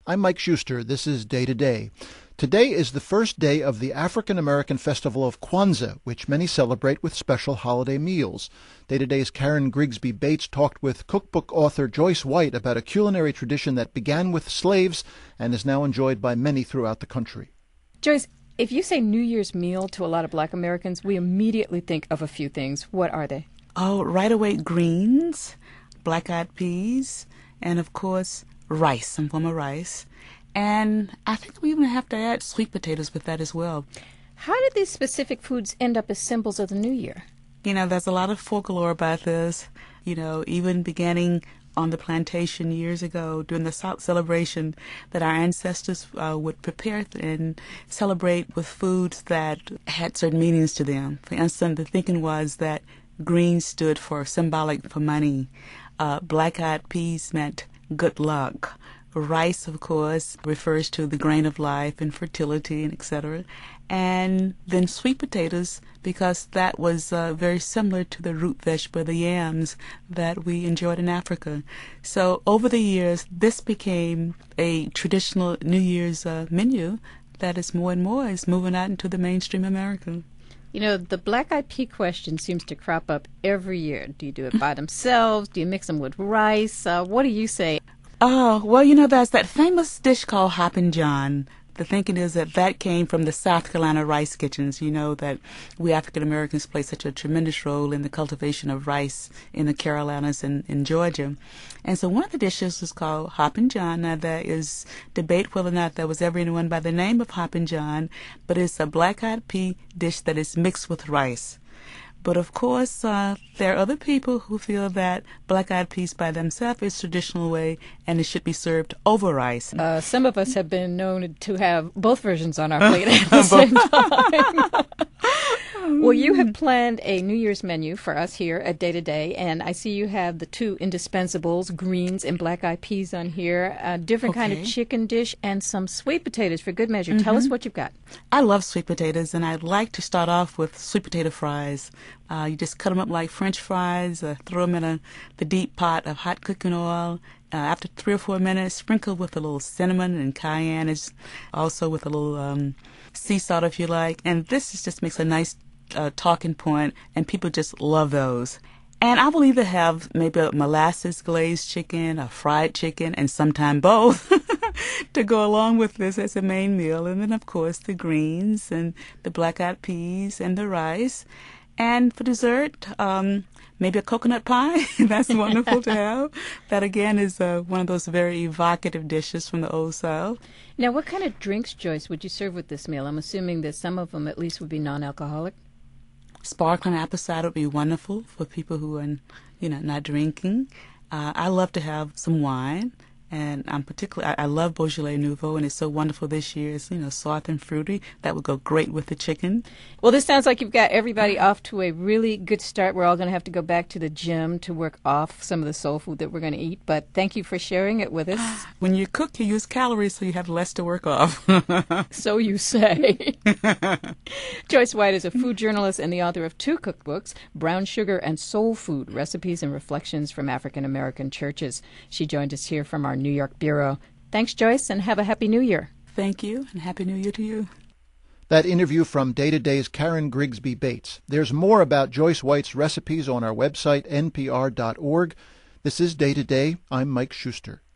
I'm Mike Schuster. This is Day to Day. Today is the first day of the African American Festival of Kwanzaa, which many celebrate with special holiday meals. Day to Day's Karen Grigsby Bates talked with cookbook author Joyce White about a culinary tradition that began with slaves and is now enjoyed by many throughout the country. Joyce, if you say New Year's meal to a lot of Black Americans, we immediately think of a few things. What are they? Oh, right away, greens, black-eyed peas, and of course, rice, some form of rice. And I think we even have to add sweet potatoes with that as well. How did these specific foods end up as symbols of the New Year? There's a lot of folklore about this. Even beginning on the plantation years ago during the South celebration, that our ancestors would prepare and celebrate with foods that had certain meanings to them. For instance, the thinking was that green stood for symbolic for money. Black-eyed peas meant good luck. Rice, of course, refers to the grain of life and fertility and etc. And then sweet potatoes, because that was very similar to the root vegetable, the yams, that we enjoyed in Africa. So over the years, this became a traditional New Year's menu that is more and more is moving out into the mainstream America. The black-eyed pea question seems to crop up every year. Do you do it by themselves? Do you mix them with rice? What do you say? Oh, well, there's that famous dish called Hoppin' John. The thinking is that came from the South Carolina rice kitchens. That we African Americans play such a tremendous role in the cultivation of rice in the Carolinas and in Georgia. And so one of the dishes is called Hoppin' John. Now, there is debate whether or not there was ever anyone by the name of Hoppin' John, but it's a black-eyed pea dish that is mixed with rice. But of course, there are other people who feel that black-eyed peas by themselves is traditional way and it should be served over rice. Some of us have been known to have both versions on our plate at the same time. Well, you have planned a New Year's menu for us here at Day to Day, and I see you have the two indispensables, greens and black-eyed peas on here, a different kind of chicken dish, and some sweet potatoes for good measure. Tell us what you've got. I love sweet potatoes, and I'd like to start off with sweet potato fries. You just cut them up like French fries, throw them in the deep pot of hot cooking oil. After 3 or 4 minutes, sprinkle with a little cinnamon and cayenne, also with a little sea salt if you like. And this just makes a nice talking point, and people just love those. And I will either have maybe a molasses glazed chicken, a fried chicken, and sometimes both to go along with this as a main meal. And then, of course, the greens and the black-eyed peas and the rice. And for dessert, maybe a coconut pie. That's wonderful to have. That, again, is one of those very evocative dishes from the Old South. Now, what kind of drinks, Joyce, would you serve with this meal? I'm assuming that some of them at least would be non-alcoholic. Sparkling apple cider would be wonderful for people who are, not drinking. I love to have some wine. And I love Beaujolais Nouveau, and it's so wonderful this year. It's, soft and fruity. That would go great with the chicken. Well, this sounds like you've got everybody off to a really good start. We're all going to have to go back to the gym to work off some of the soul food that we're going to eat. But thank you for sharing it with us. When you cook, you use calories, so you have less to work off. So you say. Joyce White is a food journalist and the author of 2 cookbooks, Brown Sugar and Soul Food, Recipes and Reflections from African American Churches. She joined us here from our New York bureau. Thanks, Joyce, and have a Happy New Year. Thank you, and Happy New Year to you. That interview from Day to Day's Karen Grigsby Bates. There's more about Joyce White's recipes on our website, npr.org. This is Day to Day. I'm Mike Schuster.